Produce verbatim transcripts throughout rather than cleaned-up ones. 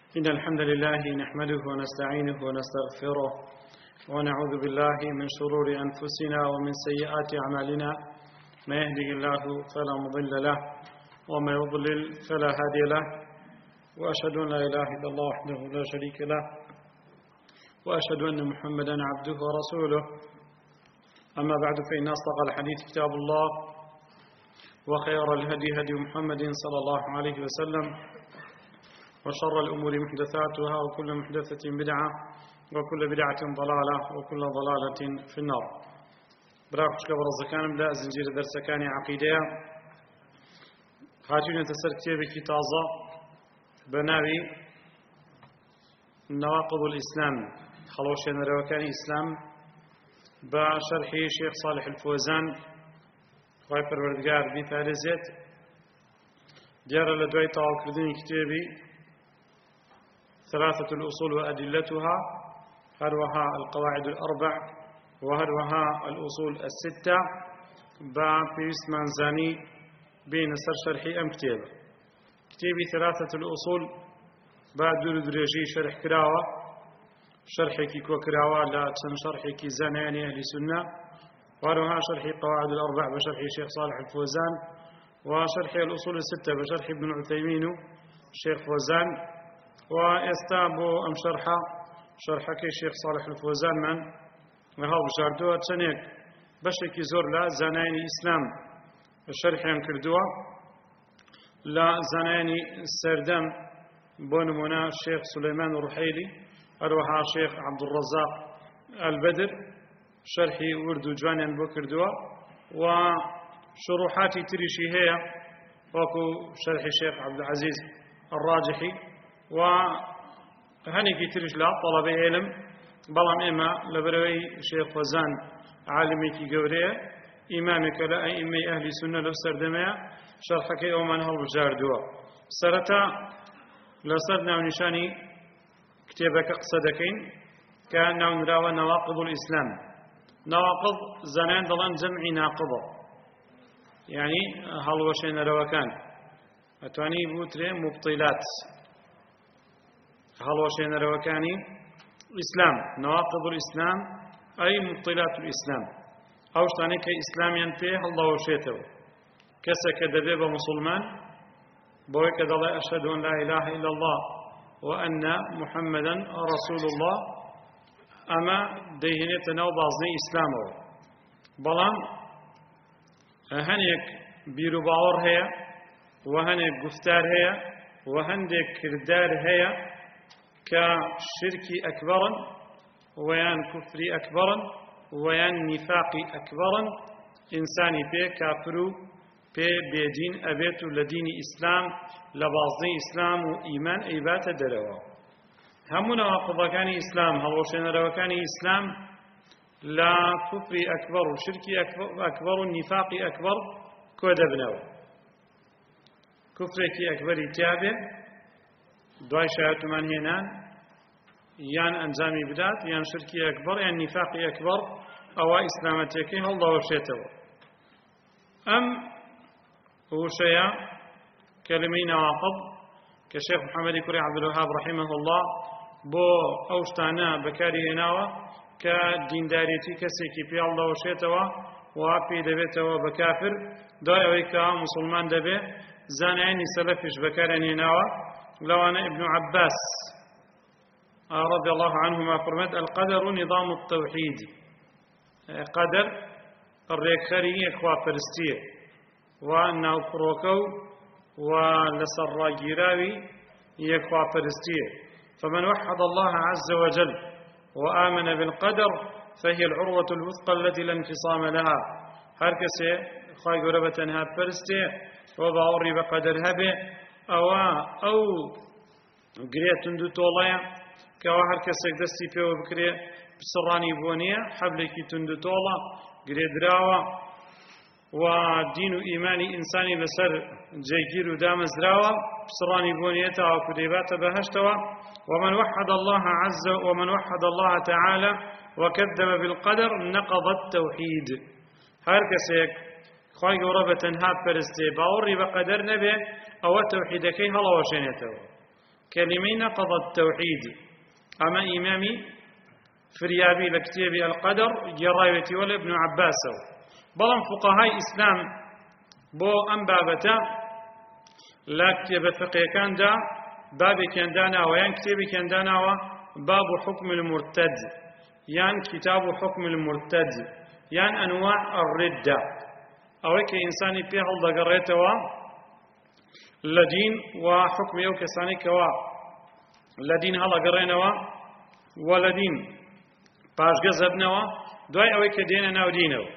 إن الحمد لله نحمده ونستعينه ونستغفره ونعوذ بالله من شرور أنفسنا ومن سيئات أعمالنا ما يهده الله فلا مضل له وما يضلل فلا هادي له وأشهد أن لا إله إلا الله وحده لا شريك له وأشهد أن محمدا عبده ورسوله أما بعد فإن أصدق الحديث كتاب الله وخير الهدي هدي محمد صلى الله عليه وسلم وشر الأمور محدثاتها وكل محدثة بدعة وكل بدعة ضلالة وكل ضلالة في النار. براكش قبل الزكان بلا زنجير درس كان عقيدة هاتون تسر كتابك تازة بناوي نواقض الإسلام خلوشين روكان إسلام بشرح شيخ صالح الفوزان غير وردقار بثالثة ديار لدوي طاو كردين كتابي ثلاثة الأصول وأدلتها هروها القواعد الأربع وهروها الأصول الستة في اسم زاني بين سر شرحي أم كتاب كتابي ثلاثة الأصول بعد دور درجي شرح كراوة شرحي كيكو كراوة لا تسن شرحي كي زاناني أهل سنة وهروها شرحي قواعد الأربع بشرحي شيخ صالح الفوزان وشرحي الأصول الستة بشرحي ابن عثيمين الشيخ فوزان وإستابو أم شرحة شرحك الشيخ صالح الفوزان من وهو بشاردوها تسنيك بشكي زور لا زناني إسلام الشرحين كردوها لا زناني السردم بونمونا الشيخ سليمان الرحيلي أروها الشيخ عبد الرزاق البدر شرحي وردو جوانيا بو كردوها وشروحاتي تريشي هي وكو شرح الشيخ عبد العزيز الراجحي وهنيكي تريش لا طلب علم بلام إما لبروي شيخ فوزان عالمي كي قوريه إمامك لا أئمي أهل سنة لو سردمية شرحك يومان هل بجاردوا سرتا لسردنا ونشاني كتابك قصدكين كان نراوى نواقض الإسلام نواقض زنان دلان جمع ناقضة يعني هل وشين روكان أتواني بوتري مبطلات هل وشين روكاني إسلام نواقض الإسلام أي مبطلات الإسلام أو شتاني كإسلام ينفيه الله وشيته كسك دبيب مسلمان بويك دلي أشهد أن لا إله إلا الله وأن محمدا رسول الله أما ديهنة نو بازني إسلامه بلان هنيك بيرو باور هي وهنيك گفتار هي وهندك كردار هي كشركي أكبرا ويان كفري أكبرا ويان نفاقي أكبرا إنساني بي كافرو بي بيدين أبيت لدين إسلام لبازني إسلام وإيمان إيبات دروا همنا وقضاكاني إسلام هلوشنا روكاني إسلام لا كفري أكبر وشركي أكبر, أكبر ونفاقي أكبر كود ابنو كفركي أكبر تابع دوای شایەتمان هێنان یان ئەنجامی بدات یان شرکی ئەکبەر یان نیفاقی ئەکبەر ئەوە ئیسلامەتیەکەی هەڵدەوەشێتەوە ئەم وشەیە کەلمەی نەواقض کە شێخ محەممەدی کوڕی عەبدولوهاب ڕەحیمەه الله بۆ ئەو شتانە بەکاری هێناوە کە دیندارێتی کەسێکی پێ هەڵدەوەشێتەوە وا پێی دەبێتەوە بە کافر دوای ئەوەی کە موسڵمان دەبێ زانایانی سەلەفیش بەکاریان هێناوە لوانا ابن عباس رضي الله عنهما فرمت القدر نظام التوحيد قدر الريكخري اخوا فرستيه وانه فروكو ولسر راجيراوي اخوا فرستيه فمن وحد الله عز وجل وآمن بالقدر فهي العروة الوثقى التي لا انفصام لها هركسي خواهي قربة هاد فرستيه وضعوري بقدر هبه ئەوە ئەو گرێ تند و تۆڵەیە کەەوە هەر کەسێک دەستی پێوە بکرێ پسڕانی بۆ نییە حەبلێکی تند و تۆڵە گرێ دراوە و دین و ئیمانی ئینسانی لەسەر جێگیر و دامەزراوە پسڕانی بۆ نییە تاوەکو دەیباتە بەهەشتەوە ومن وحد الله عز ومن وحد الله تعالى وكذب بالقدر نقض التوحيد هەر کەسێک خی گەورە بە تەنها پەرستێ باوەڕی بە قەدەر نەبێ ئەوە تەوحیدەکەی هەڵەوەشێنێتەوە كلمة نقض التوحيد أما إمامي فريابي لكتابي القدر جرايتي ولا ابن عباس بلان فقهاء إسلام بو أم بابتا لا كتاب فقه كان دا بابي كان دانا ويان كتابي كان دانا باب حكم المرتد يان كتاب حكم المرتد يان أنواع الردة أو كإنساني بيحل دقريته لدين وحكم يو كساني كوا لدين هلا قرينوا ولدين باش قزبنوا دوای ئەوەی کە دێنە ناو دینەوە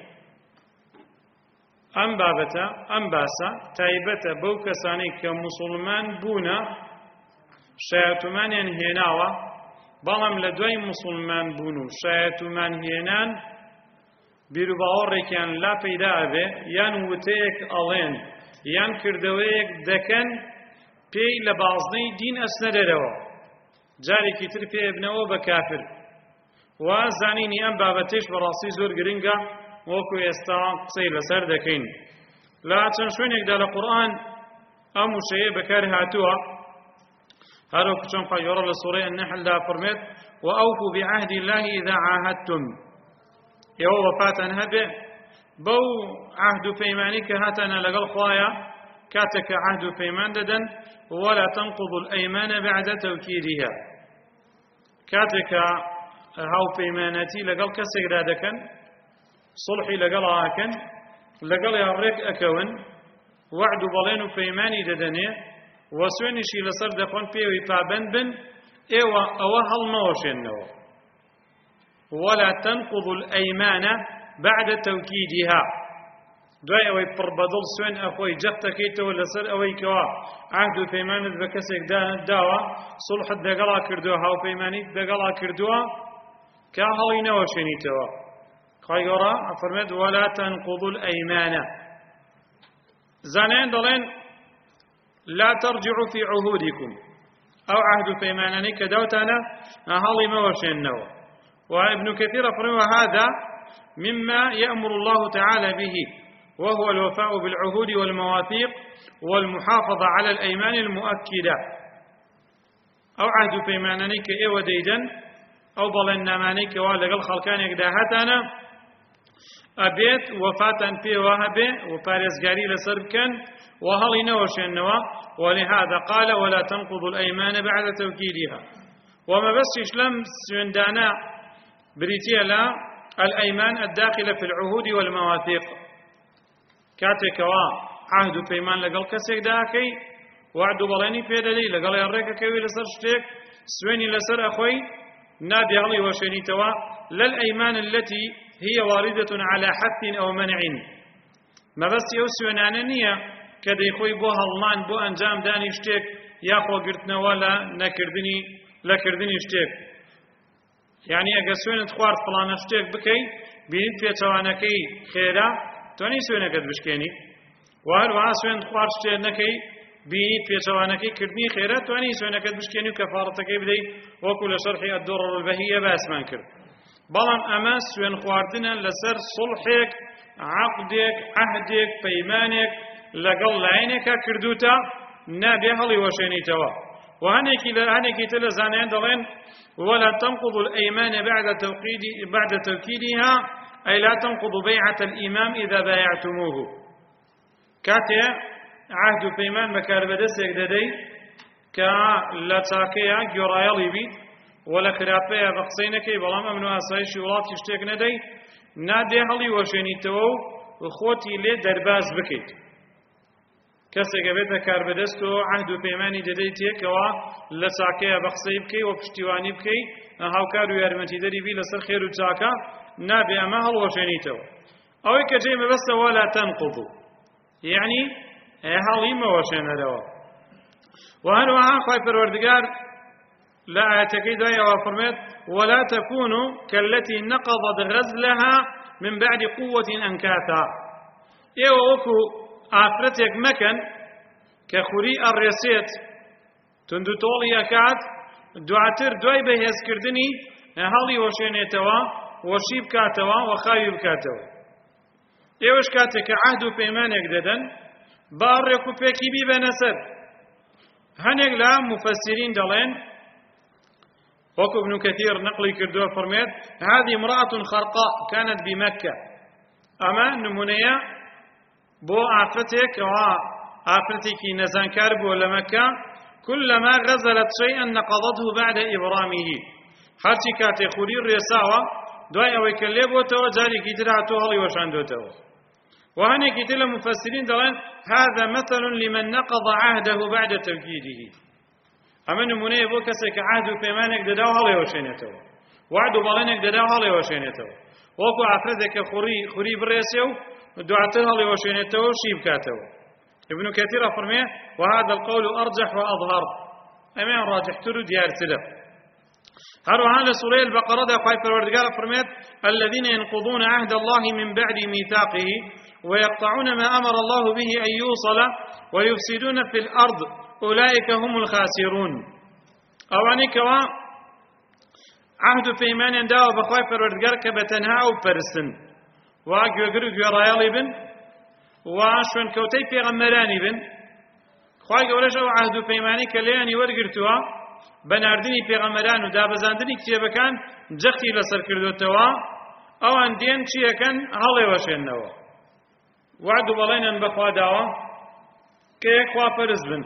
ئەم بابەتە ئەم باسە تایبەتە بەو کەسانەی کە موسڵمان بوونە شایەتومانیان هێناوە بەڵام لە دوای موسڵمان بوون و شایەتومان هێنان بیر و باوەڕێکیان لا پەیدا ئەبێ یان وتەیەک ئەڵێن یان کردەوەیەک دەکەن پێی لە بازنەی دین ئەچنە دەرەوە جارێکی تر پێ ئەبنەوە بە کافر و زانینی ئەم بابەتەش بەڕاستی زۆر گرنگە وەکو ئێستا قسەی لەسەر دەکەین لە چەند شوێنێکدا لە قورئان ئەم وشەیە بەکار هاتووە هەروەکو چۆن خوا گەورە لە سوورەی النەحلدا فەرمێت وأوفوا بعهد الله إذا عاهدتم ئێوە وەفاتان هەبێ بەو عهد و پەیمانی کە هاتانە لەگەڵ خوایە کاتێک کە عهد و پەیمان دەدەن ولا تنقضوا الأيمان بعد توكيدها کاتێک کە هاوپەیمانەتی لەگەڵ کەسێکدا دەکەن صلحی لەگەڵ ئاکەن لەگەڵیان ڕێک ئەکەون وعد و بەڵێن و پەیمانی دەدەنێ و سوێنیشی لەسەر دەخۆن پێوی پابەند بن ئێوە ئەوە هەڵمەوەشێننەوە ولا تنقضوا الأيمان بعد توكيدها دوای ئەوەی پڕ بەدڵ سوێن ئەخۆی جەختەکەیتەوە لەسەر ئەوەی کەوا عهد و پەیمانت بە کەسێک داوە سڵحت دەگەڵا کردووە هاوپەیمانیت دەگەڵا کردووە کە هەڵی نەوەشێنیتەوە خوای گەورە ئەفەرمێت ولا تنقضوا الأيمان زانایان دەڵێن لا ترجعوا في عهودكم ئەو عهد و پەیمانانەی کە داوتانە هەڵی مەوەشێننەوە وابن كثير فرمى هذا مما يأمر الله تعالى به وهو الوفاء بالعهود والمواثيق والمحافظة على الأيمان المؤكدة أو عهد بيمانانيك إيوة ديدن أو ظلنامانيك والغل خلقانيك داهتانا أبيت وفاتا في وهبه وفارزقاري لسربكا وهل نوشنوا ولهذا قال ولا تنقضوا الأيمان بعد توكيدها وما بس إسلام سندانا بريتيا لا الأيمان الداخلة في العهود والمواثيق كاتك وا عهد بيمان لقل كسيك داكي وعد بلاني في دليل لقل يريك كوي لسر شتيك سويني لسر أخوي نادي علي وشيني توا للأيمان التي هي واردة على حث أو منع ما بس يوسوينانا نية كده يخوي بو هالمان بو أنجام داني شتيك ياخو قرتنا ولا نكردني لكردني شتيك يعني اگر سوێنت خوارد فڵانە شتێک بکەی بینیت پێچەوانەکەی خێرا توانی سوێنەکەت بشکێنی و هەروەها سوێنت خوارد شتێک نەکەی بینیت پێچەوانەکەی کردنی خێرا توانی سوێنەکەت بشکێنی و کەفاڕەتەکەی بدەیت وەکو لە شەرحی الدرر البەهیە باسمان کرد بەڵام ئەمە سوێن خواردنە لەسەر سڵحێک عەقدێک عەهدێک پەیمانێک لەگەڵ لایەنێکا کردوتە نابێ هەڵی وەشێنیتەوە و هەنێکی لە هەنێکی تر لە زانایان دەڵێن ولا تنقضوا الأيمان بعد توكيد بعد توكيدها أي لا تنقضوا بيعة الإمام إذا بايعتموه كاتيا عهد بيمان مكاربدسك ددي كا لا تاكيا جرايلي بي ولا خرافيا بقصينك بلام أمنو أسايش ولات يشتك ندي نادي هلي وشينيتو وخوتي لي درباز بكيت کەسێک ئەبێتە کاربەدەست و عهد و پەیمانی دەدەیت تێکەوە لە چاکەیە بە قسەی بکەی و پشتیوانی بکەی هاوکار و یارمەتیدەری بی لەسەر خێر و چاکە نابێ ئەمە هەڵوەشێنیتەوە ئەوەی کە جێ مەبەستە وەلا تەنقضوا یعنی هەڵی مەوەشێنەرەوە و هەروەها خوای پەروەردگار لە ئاەتەکەی دوایەوە فەرمێت ولا تكونوا كالتي نقضت غزلها من بعد قوة أنكاثا ئێوە وەکو ئافرەتێک مەکەن کە خوری ئەڕێسێت تند و تۆڵی ئەکات دواتر دوای بەهێزکردنی هەڵی وەشێنێتەوە وەشی بکاتەوە و خاوی بکاتەوە ئێوەش کاتێک کە عەهد و پەیمانێک دەدەن با ڕێک و پێکی بیبەنە سەر هەنێک لە مفسرین دەڵێن وەکو ابن كثير نقلی کردووە فەرمێت هذه امرأة خرقاء كانت بمكة ئەمە نمونەیە بۆ ئافرەتێک ئەوە ئافرەتێکی نەزانکار بووە لە مەکە كلما غزلت شيئا نقضته بعد إبرامه هەرچی کاتێ خوری ڕێساوە دوای ئەوەی کە لێ بۆتەوە جارێکی تر هاتووە هەڵی وەشاندوێتەوە وهنيك تلا مفسرين دلان هذا مثل لمن نقض عهده بعد توكيده أما نمونه بو كسك عهد وبيمانك دداو هلي وشينيتو وعد وبالينك دداو هلي وشينيتو وكو عفرتك خوري خوري بريسيو دعتر هلي وشينيتو شيب كاتو ابن كثير فرميه وهذا القول أرجح وأظهر أما راجح ترو ديار تلا هروها لسورة البقرة دا خايف الوردقار فرميت الذين ينقضون عهد الله من بعد ميثاقه ويقطعون ما أمر الله به أن يوصل ويفسدون في الأرض أولئك هم الخاسرون أواني كوا عهد في إيمان داو بخواي فرودقار كبتنها أو فرسن واقو يقرق يرايالي بن وشون كوتي في غمراني بن خواي قولش أو عهد في إيماني كلياني ورقرتوا بناردني في غمران ودابزاندني كتيبا كان جختي لسر كردوتوا أو أندين شيئا كان هالي وشينوا وعد بلين بخوا داوا كيك خوا فرز بن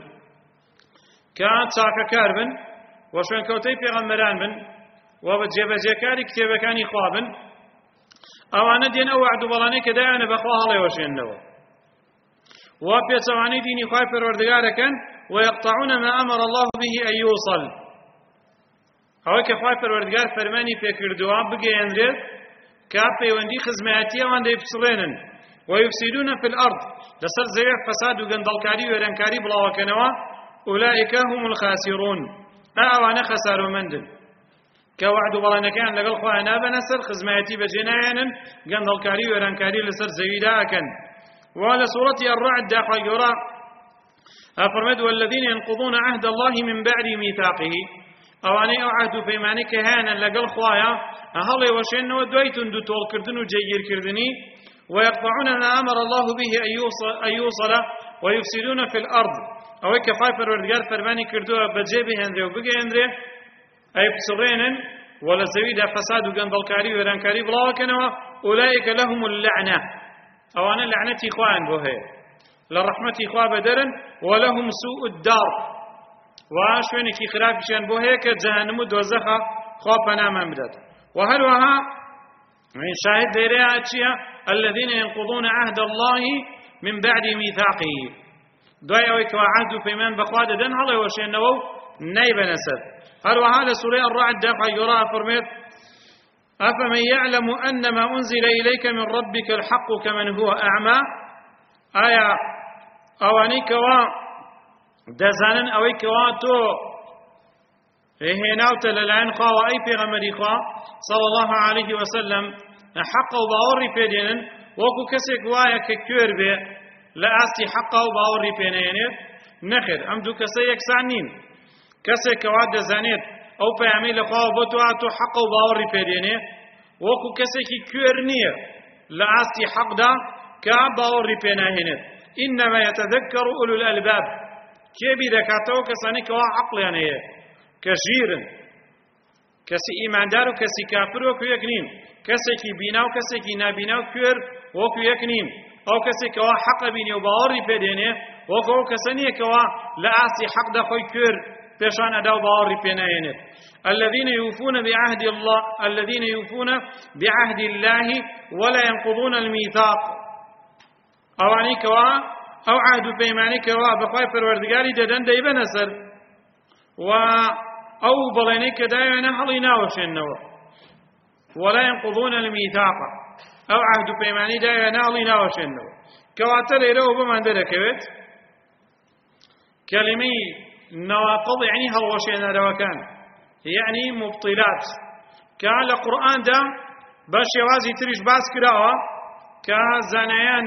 كان ساكا كاربن وشون كوتي في غمران بن وبجيب جيكاري كتيبا كان يخوابن او انا دين او وعد بلاني كدا انا بخوا هالي وشينوا وابي سواني ديني خوا پروردگار كان ويقطعون ما امر الله به ان يوصل او كخوا پروردگار فرماني فكردوا بگيندريت كابي وندي خدماتي وندي بسلينن ويفسدون في الأرض لسر زي فساد وقندلكاري ويرنكاري بلا وكنوا أولئك هم الخاسرون أعوانا خساروا مندن كوعد بلانا كان لقل خوانا بنسر خزماتي بجنايانا قندلكاري ويرنكاري لسر زي داكن وعلى سورة الرعد داخل يرى أفرمد والذين ينقضون عهد الله من بعد ميثاقه أواني أو عهد في معنى كهانا لقل خوايا أهلي وشين ودويتن دو تول كردن وجير كردني ويقطعون ما أمر الله به أن يوصل ويفسدون في الأرض أو كفاية الرجال فرماني كردوها بجيبه هندري وبقي هندري أي بسرين ولا زويد فساد وقندلكاري ورانكاري بلا وكنوا أولئك لهم اللعنة أو أنا لعنتي إخوان بوهي لرحمة إخوان بدرن ولهم سوء الدار وشوينك خلاف شان بوهي كجهنم دوزخة خوابنا من بدد وهل وها من شاهد ديريها أتشيها الذين ينقضون عهد الله من بعد ميثاقه دعي ويكوا عهد في من بقواد دن هلا وشينو نيب نسد هل وهذا سورة الرعد دفع يرى فرميت أفمن يعلم أن ما أنزل إليك من ربك الحق كمن هو أعمى آية أواني كوا دزانن أوي كوا تو هنا وتلالان خوا أي في غمري خوا صلى الله عليه وسلم حق وباوري بيدينن وكو كسك وايا ككير بي لا أستي حق وباوري بينينيت نخر أم دو كسيك سعنين كسك واد زانيت أو بيعمي لخوا وبتواتو حق وباوري بيدينيت وكو كسك كير نير لا أستي حق دا كباوري بينينيت إنما يتذكر أولو الألباب كيبي ذكاتو كساني كوا عقل يعني كجيرن كسي إيمان دار وكسي كافر وكو يكنين كسي كي بينا وكسي كي نابينا وكير وكو يكنين أو كسي كوا حق بيني وباوري بيديني وكو كساني كوا لأسي حق دا خوي كير بيشان أداو باوري بينيني الذين يوفون بعهد الله الذين يوفون بعهد الله ولا ينقضون الميثاق أو عني كوا أو عهد بيماني كوا بخواي پروردگاري ددن داي بنسر و أو بلينك دايما حلينا وشنوا ولا ينقضون الميثاق أو عهد بيماني دايما حلينا وشنوا كواتل إليه بمن دركبت كلمة نواقض يعني هالوشينا روكان يعني مبطلات كان القرآن دا باش يوازي تريش باس كراوة كزانيان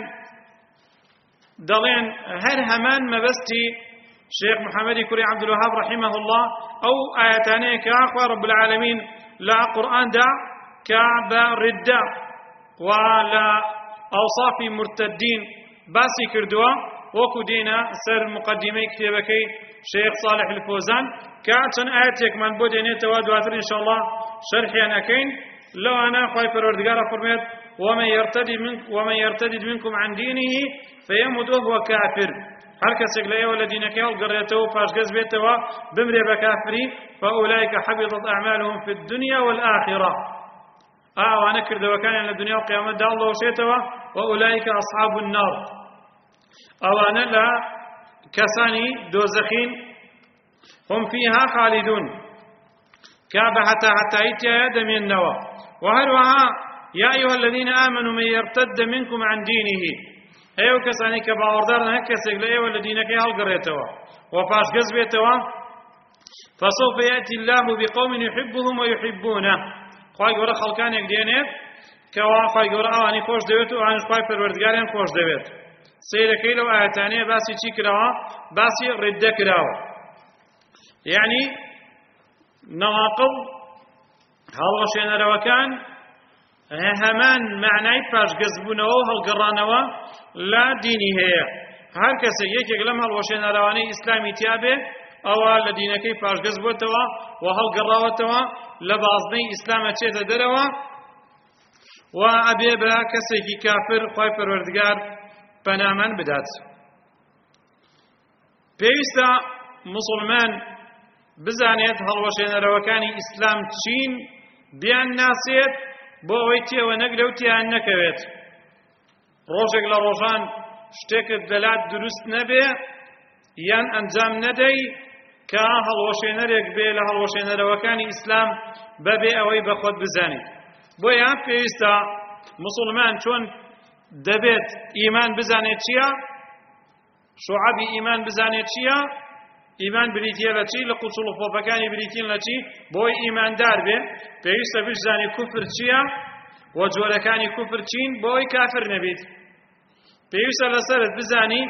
دلين هر همان مبستي شيخ محمد كوري عبد الوهاب رحمه الله أو آياتاني كأخوة رب العالمين لا قرآن دا كعب ردة ولا أوصاف مرتدين باسي كردوا وەکو دێنە سەر مقدمەی کتێبەکەی شێخ صالح الفۆزان کە چەند ئاەتێکمان بۆ دێنێتەوە دواتر ئینشاءالله شەرحیان ئەکەین لەوانە خوای پەروەردگار فەرمێت ومن يرتد منكم ومن يرتد منكم عن دينه فيمت وهو كافر هر کەسێک لە ئێوە لە دینەکەی هەڵگەڕێتەوە و پاشگەز بێتەوە بمرێ بە کافری فأولئك حبطت أعمالهم في الدنيا والآخرة ئەوانە کردەوەکانیان لە دنیا و قیامەتدا هەڵدەوەشێتەوە وأولئك أصحاب النار ئەوانە لە کەسانی دۆزەخین هم فيها خالدون کە بە هەتا هەتایی تایە دەمێننەوە وهروەها يا أيها الذين آمنوا من يرتد منكم عن دينه أيها كساني كباوردار نه كسيك لأيها الذين كي هالقريتوا وفاش قزبيتوا فسوف يأتي الله بقوم يحبهم ويحبونه خواهي قورا خلقان يقدينيت كوا خواهي قورا آواني خوش دويتو وعنش خواهي پروردگاريان خوش دويت سيركي لو آياتاني باسي چي كراوا باسي ردة كراوا يعني نواقض هالغشين روكان هەمان معنای پاشگەزبوونەوە و هەڵگەڕانەوە لە دینی هەیە هەر کەسێک یەکێک لەم هەڵوەشێنەرەوانەی ئیسلامی تیا بێ ئەوە لە دینەکەی پاشگەز بووتەوە و هەڵگەڕاوەتەوە لە بازنەی ئیسلامە چێتە دەرەوە و ئەبێ بە کەسێکی کافر خوای پەروەردگار پەنامان بدات پێویستە موسڵمان بزانێت هەڵوەشێنەرەوەکانی ئیسلام چین بیان ناسێت بۆ ئەوەی تێوە نەک لەو تیان نەکەوێت ڕۆژێک لە ڕۆژان شتێکت دەلات دروست نەبێ یان ئەنجام نەدەی کە هەڵوەشێنەرێک بێ لە هەڵوەشێنەرەوەکانی ئیسلام بەبێ ئەوەی بەخۆت بزانیت بۆیە پێویستە موسڵمان چۆن دەبێت ئیمان بزانێت چییە شوعەبی ئیمان بزانێت چییە ئیمان بریتیە لە چی لە قوچڵ و فۆپەکانی بریتین لە چی بۆی ئیماندار بێ پێویستە بشزانی کوفر چییە و جۆرەکانی کوفر چین بۆی کافر نەبیت پێویستە لەسەرت بزانی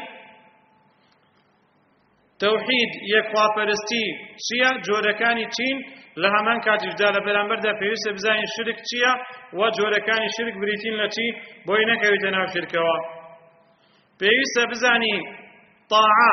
تەوحید یەکخواپەرستی چییە جۆرەکانی چین لە هەمان کاتیشدا لە بەرامبەردا پێویستە بزانی شرک چییە و جۆرەکانی شرک بریتین لە چی بۆی نەکەویتە ناو شرکەوە پێویستە بزانی طاعە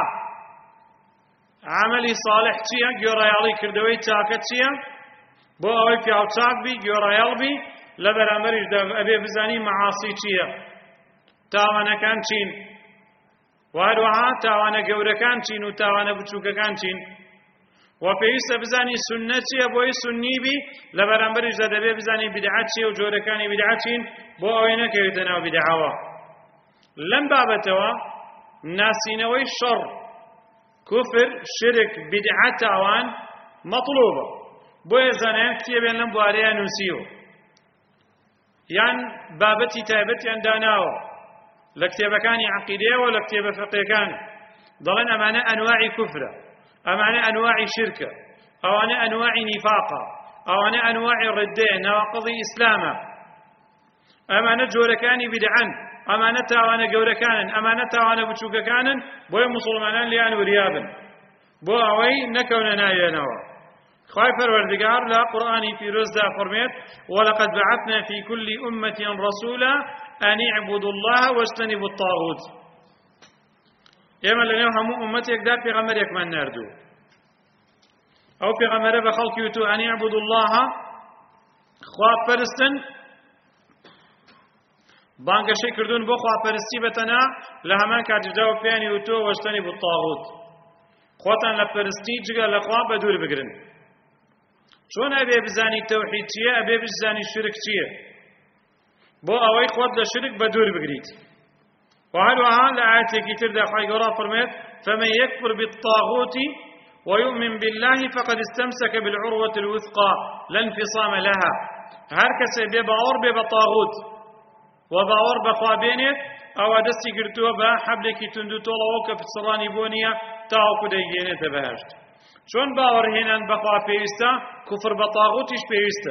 عملی صالح چییە گوێڕایاڵی کردەوەی چاکە چییە بۆ ئەوەی پیاو چاک بی گوێڕایاڵ بی لە بەرامبەریشدا ئەبێ بزانی مەعاسی چییە تاوانەکان چین و هەروەها تاوانە گەورەکان چین و تاوانە بچووکەکان چین و پێویستە بزانی سوننە چییە بۆی سوننی بی لە بەرامبەریشدا دەبێ بزانی بیدعەت چییە و جۆرەکانی بیدعەت چین بۆ ئەوەی نەکەوێتە ناو بیدعەوە لەم بابەتەوە ناسینەوەی شەڕ كفر شرك بدعة تاوان مطلوبة بويا زانان كتابين لم بواريا نسيو يعني بابتي تابتي عندناو لكتاب كان عقيدة ولا كتاب فقه كان ضلنا أمانة أنواع كفر أمانة أنواع شركة أو أنا أنواع نفاقة أو أنا أنواع ردة نواقض إسلاما أمانة جوركاني بدعان ئەمانە تاوانە گەورەکانن ئەمانە تاوانە بچووکەکانن بۆیە موسڵمانان لیان وریابن بۆ ئەوەی نەکەونە ناوێنەوە خوای پەروەردگار لە قورئانی پیرۆزدا فەرمێت وەلەقەد بەعەثنا فی كل أمة رسولا أن اعبدوا الله واجتنبوا الطاغوت ئێمە لەنێو هەموو ئومەتێکدا پێغەمبەرێکمان ناردوو ئەو پێغەمبەرە بە خەڵکی وتو أن اعبدوا الله خوا پەرستن بانگەشەی کردوون بۆ خواپەرستی بەتەنها لە هەمان کاتیشدا و پێیانی وتۆ وەجتەنیبوا الطاغوت خۆتان لە پەرستی جگە لە خوا بە دوور بگرن چۆن ئەبێ بزانی تەوحید چییە ئەبێ بزانی شرک چییە بۆ ئەوەی خۆت لە شرک بە دوور بگریت و هەروەها لە ئاەتێکی تردا خوای گەورە فەرمێت فمن يكفر بالطاغوت ويؤمن بالله فقد استمسك بالعروة الوثقى لا انفصام لها هەر کەسێ بێ باوەڕ بێ بە طاغوت وباور بخوا بينت او دستي گرتووە بە حەبلێکی تونند و تۆڵەوە کە پچڕانی بۆ نییە تاوەکو دەیگەێنێتە بەهەشت چۆن باوەڕهێنان بەخوا پێویستە کوفر بە تاغوتیش پێویستە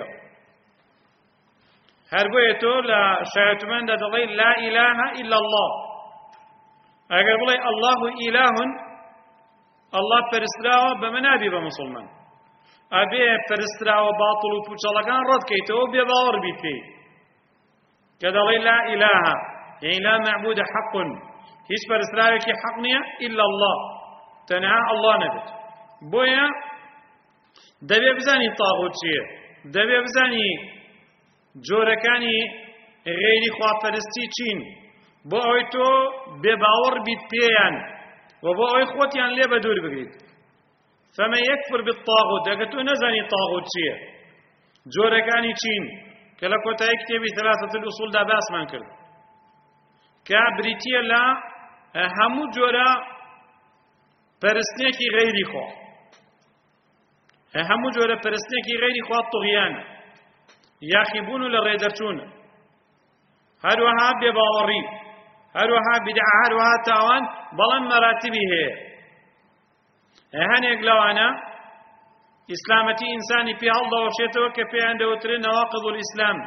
هەر بۆیە تۆ لە شایەتماندا دەڵێ لا إله إلا الله ئەگەر بڵێ الله إله الله پەرستراوە بەمە نابی بە موسڵمان ئەبێ پەرستراوە باتڵ و پوچەڵەکان ڕەتکەیتەوە بێ باوەڕ بیت پێی كذلك لا إله يعني لا معبود حق هیچ پەرستراوێکی حەق نییە ئیلا الله، تەنها ئەڵڵا نەبێت. بۆیە دەبێ بزانی تاغوت چییە، دەبێ بزانی جۆرەکانی غەیری خواپەرستی چین، بۆ ئەوەی تۆ بێباوەڕ بیت پێیان و بۆ ئەوەی خۆتیان لێ بە دوور بگریت. فەمەن یەکفر بالطاغوت، ئەگەر تۆ نەزانی تاغوت چییە، جۆرەکانی چین کە لە کۆتایی کتێبی ثەلاثەة الأصولدا باسمان کرد کە بریتیە لە هەموو جۆرە پەرستنێکی غەیری خوا، هەموو جۆرە پەرستنێکی غەیری خوا طغیانە، یاخیبوون و لە ڕێدەرچوونە، هەروەها بێباوەڕی، هەروەها بیدعە، هەروەها تاوان، بەڵام مەراتیبی هەیە. هەنێک لەوانە ئیسلامەتی ئینسانی پێ هەڵدەوەشێتەوە کە پێیان دەوترێت نەواقض الئیسلام،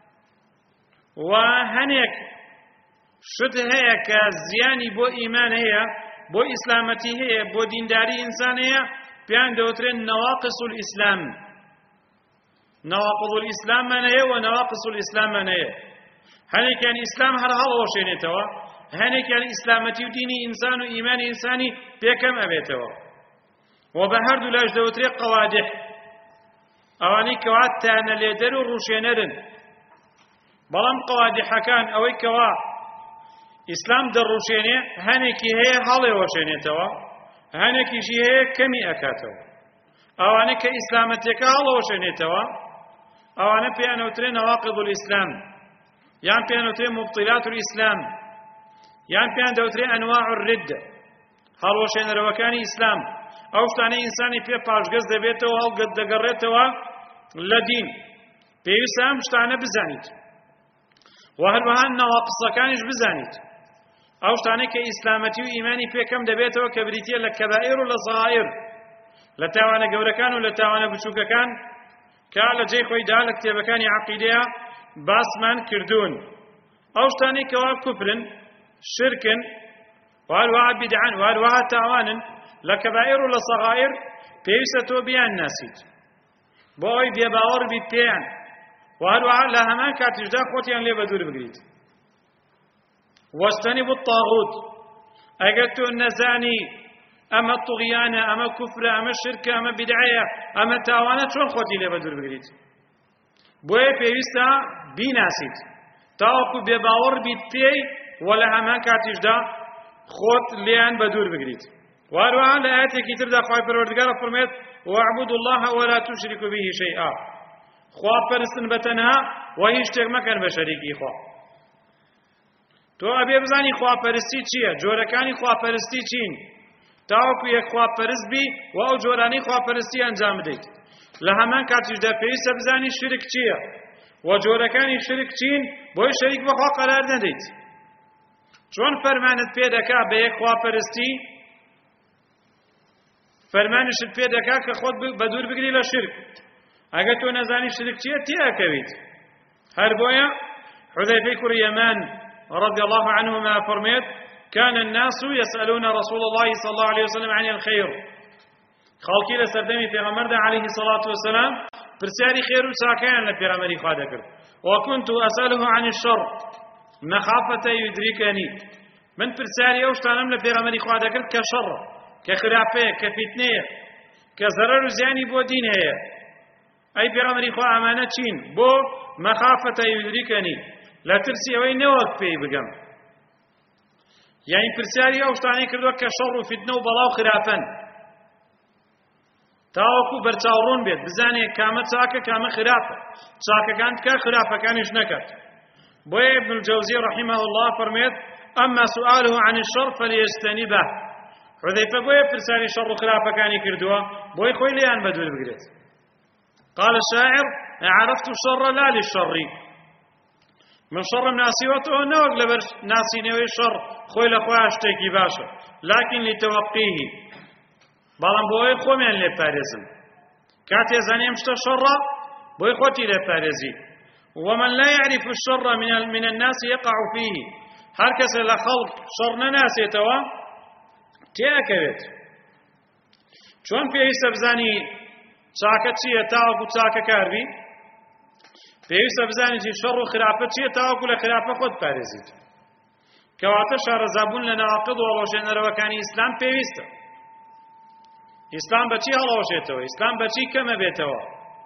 و هەنێک شت هەیە کە زیانی بۆ ئیمان هەیە، بۆ ئیسلامەتی هەیە، بۆ دینداری ئینسان هەیە، پێیان دەوترێت نەواقص الئیسلام. نەواقض الئیسلام مانەیە و نەواقص الئیسلام مانەیە. هەنێکیان ئیسلام هەر هەڵەوەشێنێتەوە، هەنێکیان ئیسلامەتی و دینی ئینسان و ئیمانی ئینسانی پێکەم ئەبێتەوە، و بە هەردوو لاش دەوترێت قەوادح، ئەوانەی کەوا تانە لێدەر و ڕوشێنەرن. بەڵام قەوادحەکان ئەوەی کەوا ئیسلام دەڕوشێنێ، هەنێکی هەیە هەڵێوەشێنێتەوە، هەنێکیشی هەیە کەمی ئەکاتەوە. ئەوانە کە ئیسلامەتیەکە هەڵەوەشێنێتەوە، ئەوانە پێیان ئەوترێت نەواقض الئیسلام، یان پێیان ئەوترێت مبطلات الئیسلام، یان پێیان دەوترێت ئەنواع الردة، هەڵوەشێنەرەوەکانی ئیسلام، ئەو شتانەی ئینسانی پێ پاشگەز دەبێتەوە، هەڵگەت دەگەڕێتەوە لە دین. پێویستە ئەم شتانە بزانیت و هەروەها نەواقسەکانیش بزانیت، ئەو شتانەی کە ئیسلامەتی و ئیمانی پێکەم دەبێتەوە کە بریتیە لە کەبائیر و لە سەغائیر، لە تاوانە گەورەکان و لە تاوانە بچووکەکان کە لە جێی خۆیدا لە کتێبەکانی عەقیدەیە باسمان کردوون. ئەو شتانەی کەوا کوفرن، شرکن، و هەروەها بیدعەن، و هەروەها تاوانن لە کەبائیر و لە سەغائیر، پێویستە تۆ بیان ناسیت بۆ ئەوەی بێباوەڕ بیت پێیان، و هەروەها لە هەمان کاتیشدا خۆتیان لێ بە دوور بگریت. واجتنبوا الطاغوت، ئەگەر تۆ نەزانی ئەمە طغیانە، ئەمە کوفرە، ئەمە شرکە، ئەمە بیدعەیە، ئەمە تاوانە، چۆن خۆتی لێ بە دوور بگریت؟ بۆیە پێویستە بیناسیت تاوەکو بێباوەڕ بیت پێی، و لە هەمان کاتیشدا خۆت لیان بە دوور بگریت. و هەروەها لە ئاەتێکی تردا خوای پەروەردگار فەرمێت واعبدوا الله ولا تشركوا به شيئا، خوا پەرستن بەتەنها و هیچ شتێک مەکەن بە شەریکی خوا. تۆ ئەبێ بزانی خواپەرستی چییە، جۆرەکانی خواپەرستی چین، تاوەکو یەک خواپەرست بی و ئەو جۆرانەی خواپەرستی ئەنجام بدەیت. لە هەمان کاتیشدا پێویستە بزانی شرک چییە و جۆرەکانی شرک چین، بۆی شەریک بەخوا قەرار نەدەیت. چۆن فەرمانت پێ دەکا بە یەک خواپەرستی، فەرمانشت پێ دەکا کە خۆت بە دوور بگری لە شرک. ئەگەر تۆ نەزانی شرک چییە، تێئەکەویت. هەر بۆیە حوذەیفەی کوڕی یەمان رضي الله عنهما فرميت كان الناس يسألون رسول الله صلى الله عليه وسلم عن الخير، خالقي لسردمي في غمرد عليه الصلاة والسلام برسالي خير وساكيان لبيرامري خادكر، وكنت أسأله عن الشر مخافة يدركني، من برسالي أوشتانم لبيرامري خادكر كشر، كخرافة، كفتنة، كزرر زياني بو دين هي، أي بيرامري خوا أمانة چين بو مخافة يدركني، لا ترسي ئەوەی نەوەک پێی بگەم. یعنی پرسیاری ئەو شتانەی کردووە کە شەڕ و فتنە و بەڵاو خراپەن، تاوەکو بەرچاوڕوون بێت، بزانێ کامە چاکە کامە خراپە، چاکەکان بکە، خراپەکانیش نەکات. بۆیە ابن الجوزی رحمه الله فەرمێت ئەما سؤاله عن الشر فليجتنبه، حوذەیفە بۆیە پرسیاری شەڕ و خراپەکانی کردووە بۆی خۆی لێیان بە دوور بگرێت. قال الشاعر عرفت الشر لا للشر، من شر ناسیوەتەوە نەوەک لەبەر ناسینەوەی شەڕ خۆی لە خۆیان شتێکی باشە، لكن لتوقيه، بەڵام بۆی خۆمیان لێ پارێزم. کاتێ زانیم شتە شەڕە بۆی خۆتی لێ پارێزی. ومن لا يعرف الشر من من الناس يقع فيه، هەر کەسێ لە خەڵک شەڕ نەناسێتەوە تێئەکەوێت. چۆن پێویستە بزانی چاکە چییە تاوەکو چاکە کاربی؟ پێویستە بزانیتی شەڕ و خراپە چییە تاوەکو لە خراپە خۆت پارێزیت. کەواتە شارەزابوون لە ناواقد و هەڵەوشێنەرەوەکانی ئیسلام پێویستە. ئیسلام بەچی هەڵەوشێتەوە؟ ئیسلام بەچی کەمە بێتەوە؟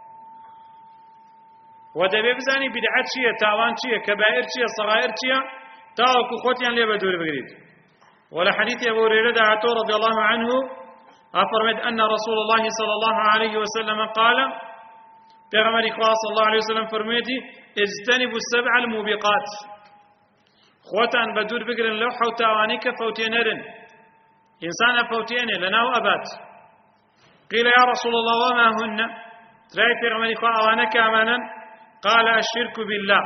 و دەبێ بزانی بیدعەت چییە، تاوان چییە، کەبائر چییە، سەغائر چییە، تاوەکو خۆتیان لێ بە دوور بگریت. ولا حديث أبو هريرة دعته رضي الله عنه أفرمت أن رسول الله صلى الله عليه وسلم قال پیغمبر اخوة صلى الله عليه وسلم فرميتي اجتنبوا السبع الموبقات خوتان بدور بقرن لو حوتاواني كفوتينرن إنسان فوتين لنا وأبات. قيل يا رسول الله وما هن؟ ترى پیغمبر اخوة أوانك أمانا قال الشرك بالله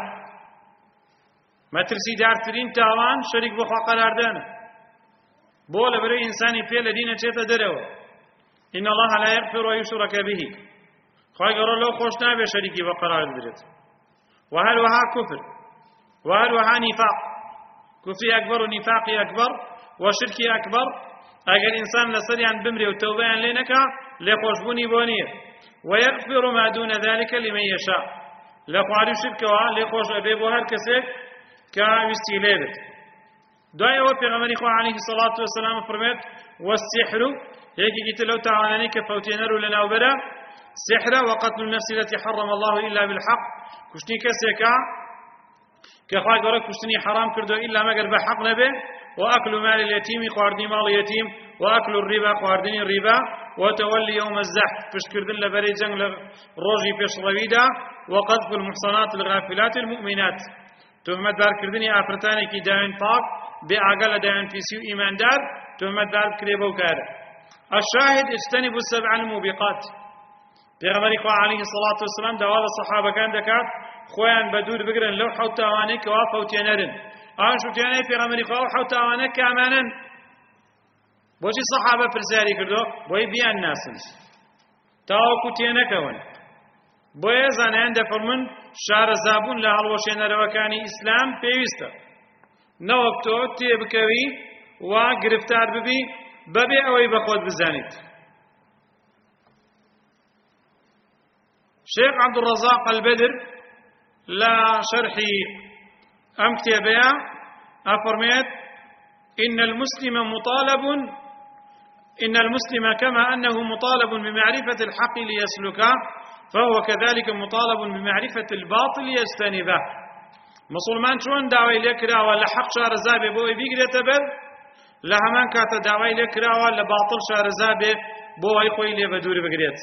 ما ترسي دارترين تاوان شريك بخوا قرار دانا بولا بري إنساني في الذين تشيت دروا إن الله لا يغفر ويشرك به خواهي قرر لو خوشنا بشريكي وقرار درت. وهل وها كفر وهل وها نفاق، كفر أكبر ونفاق أكبر وشرك أكبر. أجل إنسان لسريان بمري وتوبان لينك لخوشبوني بونية ويغفر ما دون ذلك لمن يشاء لخواري شرك لخوش أبيب وهر كسيك كاوستي ليبت. دعاء وبيغمبر إخوة عليه الصلاة والسلام فرمت والسحر هيك قلت لو تعالى كفوتينر لنا وبرا سحر وقتل النفس التي حرم الله إلا بالحق كشتني كسيكا كخواهي قرأ كشتني حرام كردو إلا ما قرب حق نبي وأكل مال اليتيم خواردني مال اليتيم وأكل الربا خواردني الربا وتولي يوم الزحف فشكردن لبري جنگ روجي فيش رويدا وقذف المحصنات الغافلات المؤمنات تهمت دار كردني آفرتاني كي داين طاق بأعقل داين في سيو إيمان دار تهمت دار كريبو كاره. الشاهد اجتنبوا السبع الموبقات. پیغمبر عليه الصلاة والسلام دوال الصحابة كان دكات خوان بدور بقرن لو حوت اوانك وفوتينرن آن شو تياني پیغمبر خواه حوت اوانك كامانا بوشي صحابة فرساري كردو بوي بيان ناسنس تاوكو تينكون بوي زانيان دفرمن شار زابون لهالوشين روكاني إسلام بيوستا نوكتو تيبكوي وقرفتار ببي ببي اوي بخود بزانيت. شيخ عبد الرزاق البدر لا شرح أمكتبها أفرميت إن المسلم مطالب إن المسلم كما أنه مطالب بمعرفة الحق ليسلكه فهو كذلك مطالب بمعرفة الباطل ليجتنبه. مسلمان شون دعوي لكرا ولا حق شار زابي بوي بيقريت بر لهمان كات دعوي لكرا ولا باطل شار زابي بوي خوي لي بدور بقريت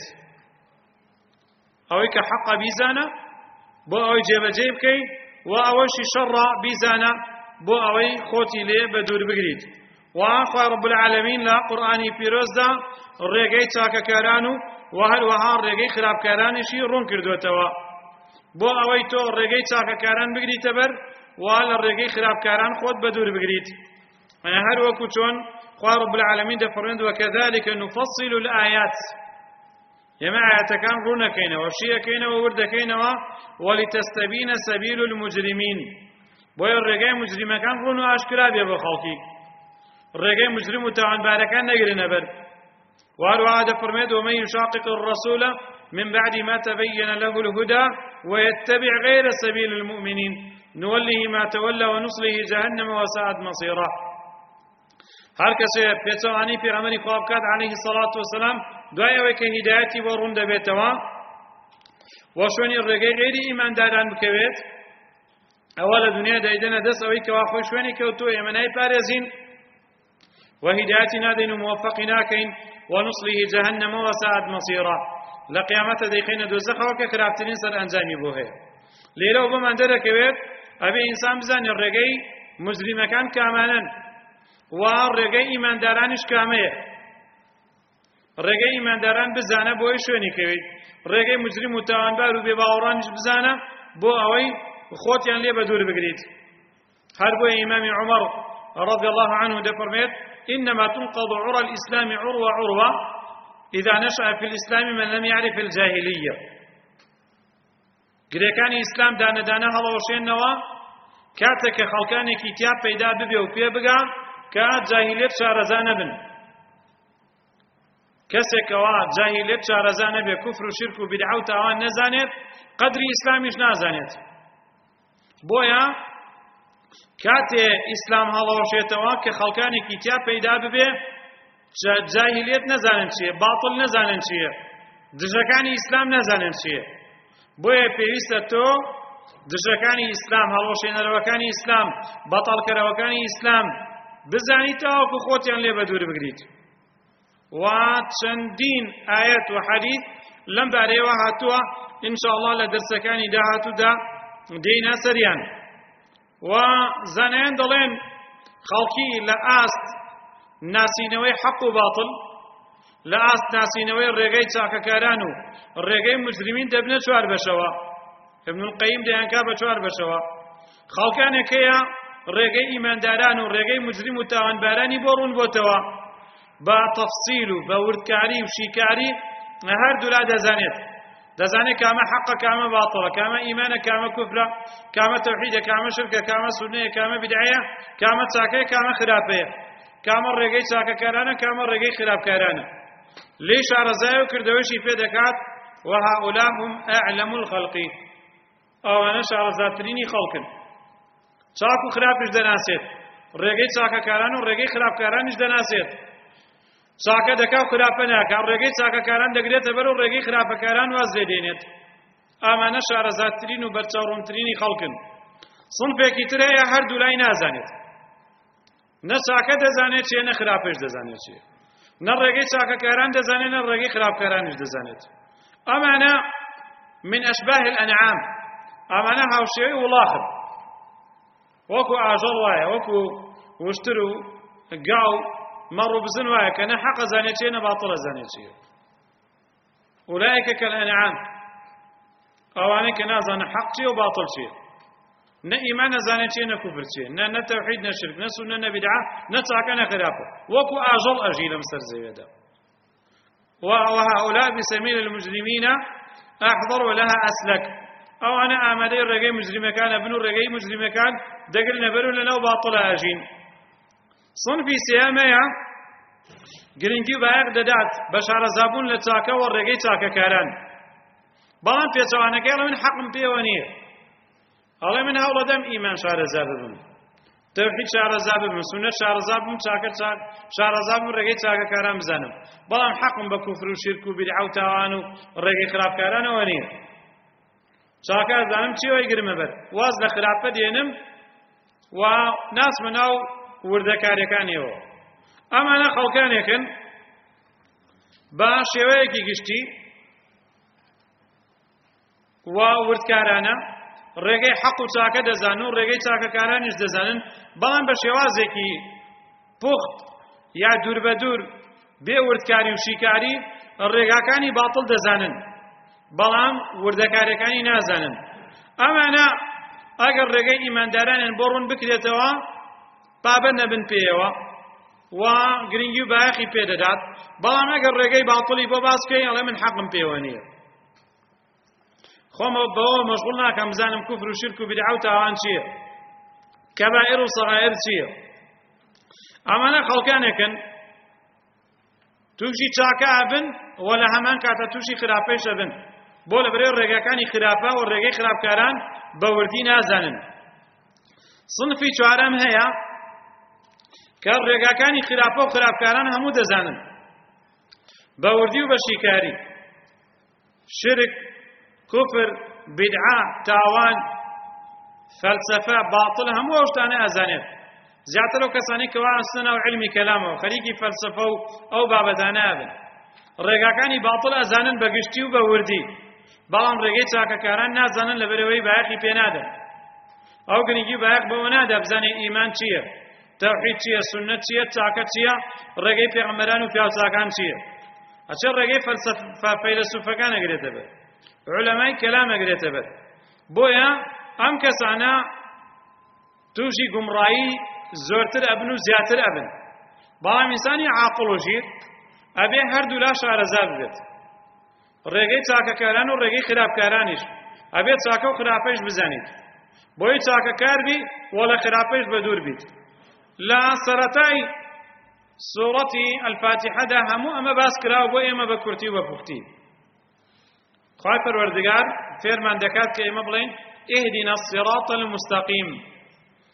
أويك حق بيزانا بو أوي جيب جيب كي وأويش شر بيزانا بو أوي خوتي لي بدور بقريت. وأخوة رب العالمين لا قرآني في رزدا الرقاي تاكا كارانو وهل وها الرقاي خراب كاراني شي رون كردو توا بو أوي تو الرقاي تاكا كاران بقريت بر وهل الرقاي خراب كاران خود بدور بقريت. أنا هل وكوتون أخوة رب العالمين دفرند وكذلك نفصل الآيات يما آياتكان رونا كينا وشيا كينا وورد كينا ولتستبين سبيل المجرمين بوي الرقاي مجرم كان رونا أشكرا بيبو خلقي الرقاي مجرم وتعان باركان نقرنا بر وقالوا عاد فرميد ومن يشاقق الرسول من بعد ما تبين له الهدى ويتبع غير سبيل المؤمنين نوله ما تولى ونصله جهنم وساءت مصيرا. هر کسی پیچوانی پیغمبری خواب کرد علیه الصلاة والسلام دوای اوی که هدایتی ورون دبیتوا و شونی رگی غیری ایمان داران بکوید اول دنیا دایدن دست اوی که واخوی شونی که تو ایمانای پارزین و هدایتی نادین و موفقی ناکین و نصله جهنم و ساعت مصیرا لقیامت دیقین دوزخ و که خرابترین سر انجامی بوه لیره و بمان در کوید ابی انسان بزنی رگی مجرمکان کامانن و رگای ایماندارانش کامه رگای ایمانداران بزانه بوی شونی کوید رگای مجرم و تاوانبار و بباورانش بزانه بو اوی خوتیان لی بدور بگرید. هر بو امام عمر رضی الله عنه دفرمید انما تنقض عرى الاسلام عروة عروة اذا نشأ في الاسلام من لم يعرف الجاهلية. گریکانی اسلام دانه دانه هلا وشین نوا کاتک خلکانی کتاب پیدا ببی و پی بگا که جاهلیت شارزانه بن کسی که جاهلیت شارزانه به کفر و شرک و بدعه و تاوان نزانید قدری اسلامیش نزانید. بویا کاتێ ئیسلام هەڵەوەشێتەوە کە خەڵکانێکی تیا پەیدا ببێ جاهیلیەت نەزانن چییە، باتڵ نەزانن چییە، دژەکانی ئیسلام نەزانن چییە. بۆیە پێویستە تۆ دژەکانی ئیسلام، هەڵەوەشێنەرەوەکانی ئیسلام، بەتاڵکەرەوەکانی ئیسلام بزانیت تاوەکو خۆتیان لێ بە دوور بگریت. و چەندین ئایەت و حەدیث لەم بارەیەوە هاتووە، ئینشاءڵڵا لە دەرسەکانی داهاتوودا دێینە سەریان. و زانایان دەڵێن خەڵکی لە ئاست ناسینەوەی حەق و باتڵ، لە ئاست ناسینەوەی ڕێگەی چاکەکاران و ڕێگەی مجرمین دەبنە چوار بەشەوە. ابن القەیم دەیانکا بە چوار بەشەوە. خەڵکانێک هەیە ڕێگەی ئیمانداران و ڕێگەی مجرم و تاوانبارانی بۆ ڕوون بۆتەوە بە تەفسیل و بە وردکاری و شیکاری هەردوو لا دەزانێت. دەزانێت کامە حەقە، کامە باتڵە، کامە ئیمانە، کامە کوفرە، کامە تەوحیدە، کامە شرکە، کامە سونەیە، کامە بیدعەیە، کامە چاکەیە، کامە خراپەیە، کامە ڕێگەی چاکەکارانە، کامە ڕێگەی خراپکارانە. لێی شارەزای و کردەوەشی پێ دەکات وهؤلاء هم أعلم الخلق، ئەوانە شارەزاترینی خەڵکن. چاک و خراپش دەناسێت، ڕێگەی چاکەکاران و ڕێگەی خراپکارانیش دەناسێت. چاکە دەکا و خراپە ناکا، ڕێگەی چاکەکاران دەگرێتە بەر و ڕێگەی خراپەکاران واز لێدێنێت. ئەمانە شارەزاترین و بەرچاوڕوونترینی خەڵکن. سنفێکی تر هەیە هەردوو لای نازانێت، نە چاکە دەزانێت چیە، نە خراپەش دەزانێت چیە، نە ڕێگەی چاکەکاران دەزانێت، نە ڕێگەی خراپکارانیش دەزانێت. ئەمانە من ئەشباه الأنعام، ئەمانە هاوشێوەی وڵاخن، وەکو ئاژەڵ وایە، وەکو وشتر و گاو مەڕ و بزن وایە کە نە حەقە زانێت چیە، نە باتڵە زانێت چیە. أولئك كالأنعام، ئەوانەی کە نازانە حەق چیە و باتڵ چیە، نە ئیمان نەزانێت چیە، نە کوفر چیە، نە نە تەوحید، نە شرک، نە سونە، نە بیدعە، نە چاکە، نە خراپە، وەکو ئاژەڵ ئەژی لەم سەر زەویەدا. وهؤلاء بسبيل المجرمين أحضر ولها أسلك، ئەوانە ئامادەی ڕێگەی مجرمەکانە بن و ڕێگەی مجرمەکان دەگرنە بەر و لەناو باتڵە ئەژین. صنفی سێیەمەیە گرنگی بایەق دەدات بە شارەزابوون لە چاکە و ڕێگەی چاکەکاران. بەڵام پێچەوانەکەی ئەڵێ من حەقم پێوە نییە، ئەڵێ من هەوڵەدەم ئیمان شارەزا ببم، تەوحید شارەزا ببم، سونەت شارەزا ببم، چاکە شارەزا ببم، ڕێگەی چاکەکاران بزانم، بەڵام حەقم بە کوفر و شرک و بیدعە و تاوان و ڕێگەی خراپکارانەوە نییە. چاکە ئەزانم چی وای گرمە بەر، واز لە خراپە دێنم و ناسمە ناو وردەکاریەکانیەوە. ئەمانە خەڵکانێکن بە شێوەیەکی گشتی و وردکارانە ڕێگەی حەق و چاکە دەزانن و ڕێگەی چاکەکارانیش دەزانن، بەڵام بە شێوازێکی پوخت یا دوور بە دوور بێ وردکاری و شیکاری ڕێگاکانی باتڵ دەزانن، بەڵام وردەکاریەکانی نازانن. ئەمانە ئەگەر ڕێگەی ئیماندارانیان بۆ ڕوون بکرێتەوە پابەند نەبن پێیەوە و گرنگی و بایەخی پێدەدات، بەڵام ئەگەر ڕێگەی باتڵی بۆ باس بکەین ئەڵێ من حەقم پێوە نییە. خۆم بەوە مەشغوڵ ناکەم بزانم کوفر و شرک و بیدعە و تاوان چییە، کەبائیر و سەغائر چییە. ئەمانە خەڵکانێکن تووشی چاکە ئەبن و لە هەمان کاتە تووشی خراپەیش ئەبن، بۆ لەبەرەوەی ڕێگاکانی خراپە و ڕێگەی خراپکاران بە وردی نازانن. صنفی چوارەم هەیە کە ڕێگاکانی خراپە و خراپکاران هەموو دەزانن بە وردی و بە شیکاری، شرک، کوفر، بیدعە، تاوان، فەلسەفە، باتڵ، هەموو ئەو شتانە ئەزانێت. زیاتر ئەو کەسانی کەوا ئەستە ناو عیلمی کەلامەوە خەریکی فەلسەفە و ئەو بابەتانە ئەبن، ڕێگاکانی باتڵ ئەزانن بە گشتی و بە وردی، بەڵام ڕێگەی چاکەکاران نازانن لەبەرەوەی بایەخی پێ نادەن. ئەو گرنگی بایەخ بەوە نادا بزانێ ئیمان چییە، تەوحید چییە، سونەت چییە، چاکە چییە، ڕێگەی پێغەمبەران و پیاوچاکان چییە. ئەچێ ڕێگەی فەیلسوفەکان ئەگرێتە بەر، علەمای کەلام ئەگرێتە بەر. بۆیە ئەم کەسانە تووشی گومڕایی زۆرتر ئەبن و زیاتر ئەبن، بەڵام ئینسانی عاقڵ و ژیر ئەبێ هەردوو لا شارەزا ببێت، ڕێگەی چاکەکاران و ڕێگەی خراپکارانیش ئەبێت چاکە و خراپەیش بزانیت، بۆی چاکەکار بی و لە خراپەیش بە دوور بیت. لە سەرەتای سوورەتی ئەلفاتیحەدا هەموو ئەمە باس کراوە بۆ ئێمە بە کورتی و بە پوختی. خوای پەروەردگار فێرمان دەکات کە ئێمە بڵێن ئیهدینا الصراط المستقیم،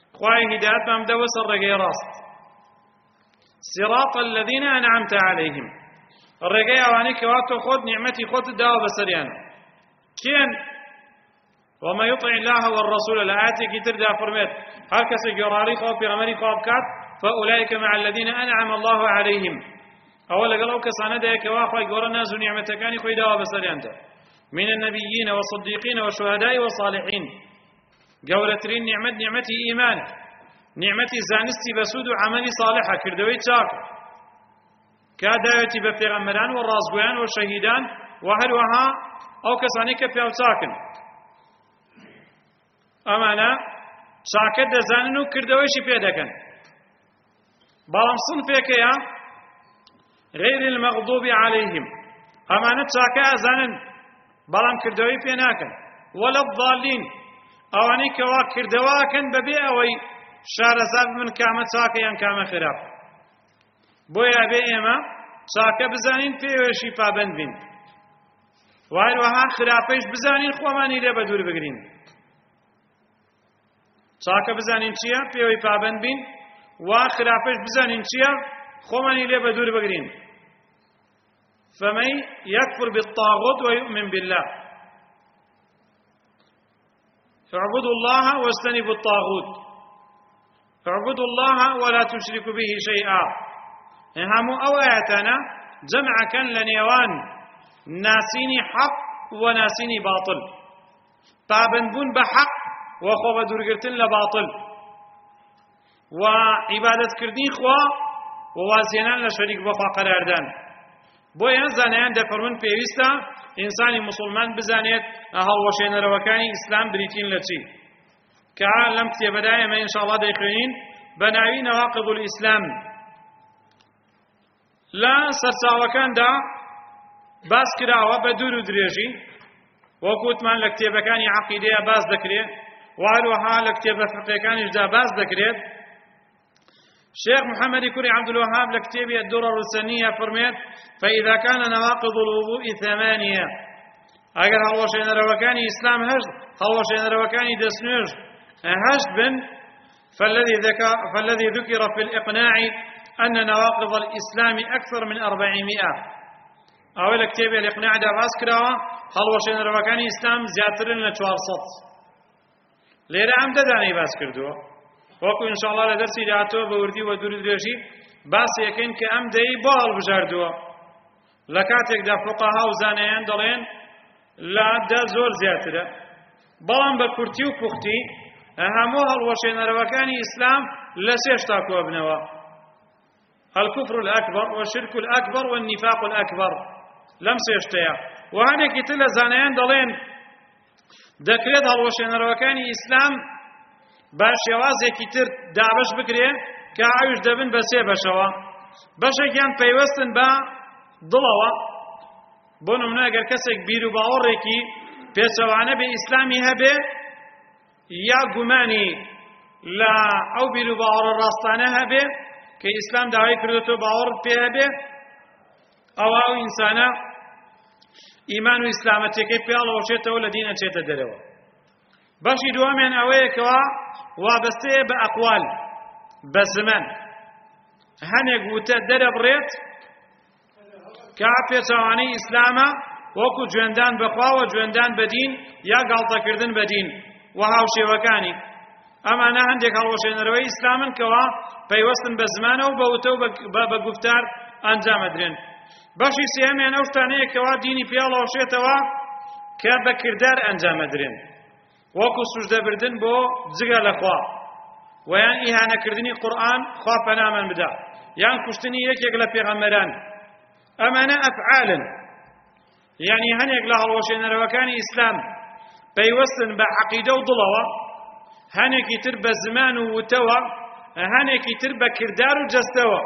خواهی هدایت بام دو سر رگی راست صراط الذين أنعمت عليهم الرجاء واني كواتو خود نعمتي خود داو بسريان كين وما يطع الله والرسول الآيات كتير دا فرمت هل كسي جراري خواب بغمري خواب كات فأولئك مع الذين أنعم الله عليهم أولا قالوا كسانا دا كواخوا يقول ناس نعمتكاني خوي داو بسريان من النبيين والصديقين والشهداء والصالحين قولترين نعمت نعمتي إيمان نعمتي زانستي بسود وعملي صالحة كردوي تشاك كادايتي بفيغمران والرازقوان والشهيدان وهلوها أو كساني كفياو ساكن أمانا شاكد دزاننو كردويشي بيدكن بلام صنفك يا غير المغضوب عليهم أمانا شاكا أزانن بلام كردوي بيناكن ولا الضالين أواني كوا كردواكن ببي أوي شارزاد من كامة چاکە یان کامە خراپ بۆیە بێ ئێمە چاکە بزانین پێوێشی پابەند بین وهروەها خراپەیش بزانین خۆمانی لێ بەدوور بگرین چاکە بزانین چییە پێوەی پابەند بین وا خراپەیش بزانین چییە خۆمانی لێ بەدوور بگرین فمن يكفر بالطاغوت ويؤمن بالله فاعبدوا الله واجتنبوا الطاغوت اعبدوا الله ولا تشركوا به شيئا همو أو آياتنا جمع كان لنيوان ناسيني حق وناسيني باطل بابنبون بحق وخوب درقرتن لباطل وعبادة كردين خوا ووازينان لشريك بخوا قراردان بو ينزانيان دفرمون بيوستا إنساني مسلمان بزانيت أهل وشين روكاني إسلام بريتين لتي كعال لم تبدأ ما إن شاء الله داخلين بناوي نواقض الإسلام لا سرساوكان دا باس كراوة بدور دريجي وكوت من لكتابكاني عقيدة باس ذكري وعلوها لكتاب فقهكاني جدا باس ذكري الشيخ محمد كوري عبد الوهاب لكتابي الدرر السنية فرميت فإذا كان نواقض الوضوء ثمانية أجر هو شيء روكاني إسلام هجد هو شيء روكاني دسنوج هجد بن فالذي ذكر فالذي ذكر في الإقناع أن نواقض الإسلام أكثر من أربعمائة أول كتاب الإقناع ده باسكرا هل وشين روكاني إسلام زيادة لنا شوارصد ليرة عم دداني باسكردو وكو إن شاء الله لدرسي جاتو بوردي ودوري دريشي باس يكين كأم دي بال بجاردو لكاتك دا فقهاء وزانيان دلين لا دا زور زيادة بلان بكورتي وبوختي همو هالوشين روكاني إسلام لسيش تاكو ابنوا الكفر الأكبر والشرك الأكبر والنفاق الأكبر لم سيشتيا وهذا كتلا زانيان دلين دكريد هالوشين روكاني إسلام باش يوازي كتير دابش بكري كعايش دبن بسي بشوا باشا كان بيوستن با ضلوا بونو منا اگر كسك بيرو باوريكي بيسوانا بإسلامي هبه يا گمانی لا او بیرو باور راستانه هبه که اسلام دعوی کرده تو باور پیه هبه او او انسانه ایمان و اسلامتی که پیه الله وشیته و لدینه چیته دروا باشی دوامین اوه که وابسته به اقوال بزمان هنه گوته در بريت که پیچوانی اسلامه وکو جوندان بخوا و جوندان بدین یا غلطه کردن بدین وهاو شێوەکانی ئەمانە هەندێک هەڵوەشێنەرەوەی ئیسلامن کەوا پەیوەستن بە زمانە و بەوتە و بە گوفتار ئەنجامەدرێن بەشی سێهەمیان ئەو شتانەیە کەوا دینی پێڵەوەشێتەوە کە بە کردار ئەنجامەدرێن وەکو سوژدەبردن بۆ جگە لەخوا و یان ئیهانەکردنی قورئان خوا پەنامان بدا یان کوشتنی یەکێک لە پێغەمبەران ئەمانە ئەفعالن یعنی هەنێک لە هەڵوەشێنەرەوەکانی ئیسلام پەیوەستن بە عەقیدە و دڵەوە هەنێکی تر بە زمان و وتەوە هەنێکی تر بە کردار و جەستەوە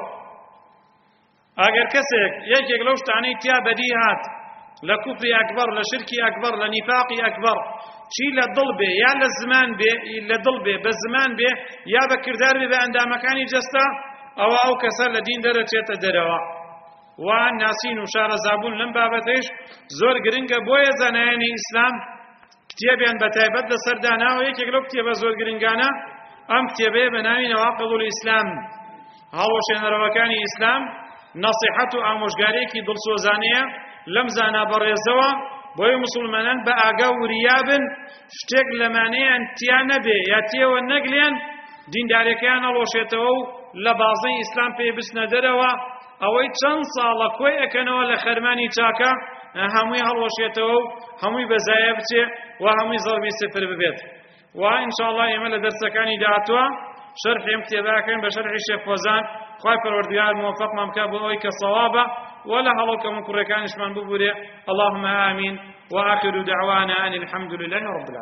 ئەگەر کەسێک یەکێک لەو شتانەی تیا بەدی هات لە کوفری ئەکبەر لە شرکی ئەکبەر لە نیفاقی ئەکبەر چی لە دڵ بێ یا لە زمان بێ لە دڵ بێ بە زمان بێ یا بە کردار بێ بە ئەندامەکانی جەستە ئەوە ئەو کەسە لە دین دەرەچێتە دەرەوە وان ناسین و شارەزابوون لەم بابەتەیش زۆر گرنگە بۆیە زانایانی ئیسلام کتێبیان بە تایبەت لەسەر داناوە یەکێک لەو کتێبە زۆر گرنگانە ئەم کتێبەیە بە ناوی نەواقض الئیسلام هەڵوەشێنەرەوەکانی ئیسلام نەسیحەت و ئامۆژگاریەکی دڵسۆزانەیە لەم زانا بەڕێزەوە بۆی موسڵمانان بە ئاگا وریابن شتێک لەمانەیان تیا نەبێ یا تێوە نەگلێن دینداریەکەیان هەڵوەشێتەوە و لە بازەی ئیسلام پێی بچنە دەرەوە ئەوەی چەند ساڵە کۆی ئەکەنەوە لە خەرمانی چاکە هەمووی هەڵوەشێتەوە و هەمووی بەزایە بچێ و هەمووی زەڵبی سفر ببێت و ئینشاءڵڵا ئێمە لە دەرسەکانی داهاتوە شەرحی ئەم کتێبەکەین بە شەرحی شێخ فۆزان خوای پەروەردگار موفقمان بکات بۆ ئەوەی کە سەوابە ولا هەڵەڵکەم و کوڕەکانیشمان ببورێ اللهم آمين وآخر دعوانا أن الحمد لله رب العالمين